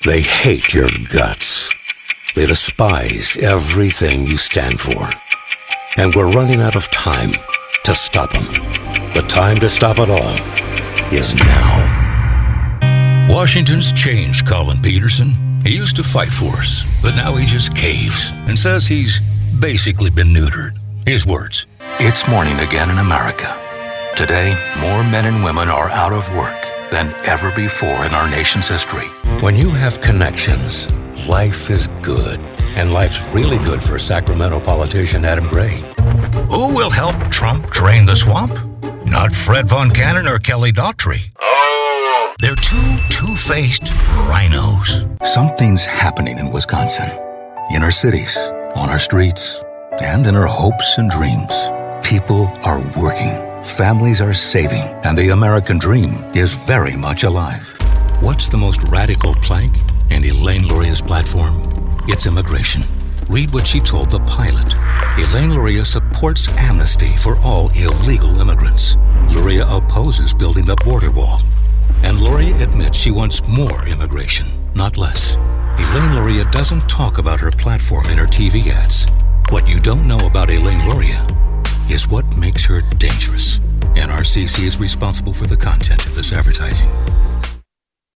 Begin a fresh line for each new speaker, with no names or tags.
They hate your guts. They despise everything you stand for. And we're running out of time to stop them. The time to stop it all is now.
Washington's changed Colin Peterson. He used to fight for us, but now he just caves and says he's basically been neutered. His words.
It's morning again in America. Today, more men and women are out of work than ever before in our nation's history.
When you have connections, life is good. And life's really good for Sacramento politician Adam Gray.
Who will help Trump drain the swamp? Not Fred Von Cannon or Kelly Daughtry. They're two-faced rhinos.
Something's happening in Wisconsin. In our cities, on our streets, and in our hopes and dreams. People are working, families are saving, and the American dream is very much alive.
What's the most radical plank in Elaine Luria's platform? It's immigration. Read what she told The Pilot. Elaine Luria supports amnesty for all illegal immigrants. Luria opposes building the border wall. And Luria admits she wants more immigration, not less. Elaine Luria doesn't talk about her platform in her TV ads. What you don't know about Elaine Luria is what makes her dangerous. NRCC is responsible for the content of this advertising.